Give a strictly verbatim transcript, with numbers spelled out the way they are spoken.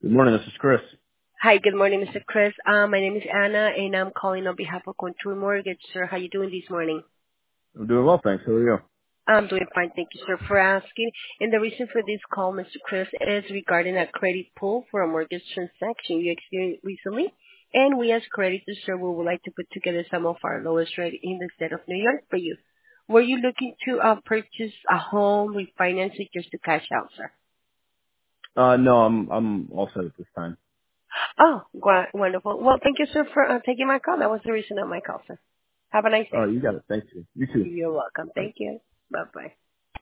Good morning. This is Chris. Hi, good morning, Mister Chris. Uh, my name is Anna, and I'm calling on behalf of Contour Mortgage, sir. How you doing this morning? I'm doing well, thanks. How are you? I'm doing fine. Thank you, sir, for asking. And the reason for this call, Mister Chris, is regarding a credit pull for a mortgage transaction you experienced recently. And we as creditors, sir, we would like to put together some of our lowest rate in the state of New York for you. Were you looking to uh, purchase a home, refinance it just to cash out, sir? Uh, no, I'm I'm all set at this time. Oh, gu- wonderful. Well, thank you, sir, for uh, taking my call. That was the reason of my call, sir. Have a nice Oh, day. you got it. Thank you. You too. You're welcome. Bye. Thank you. Bye-bye.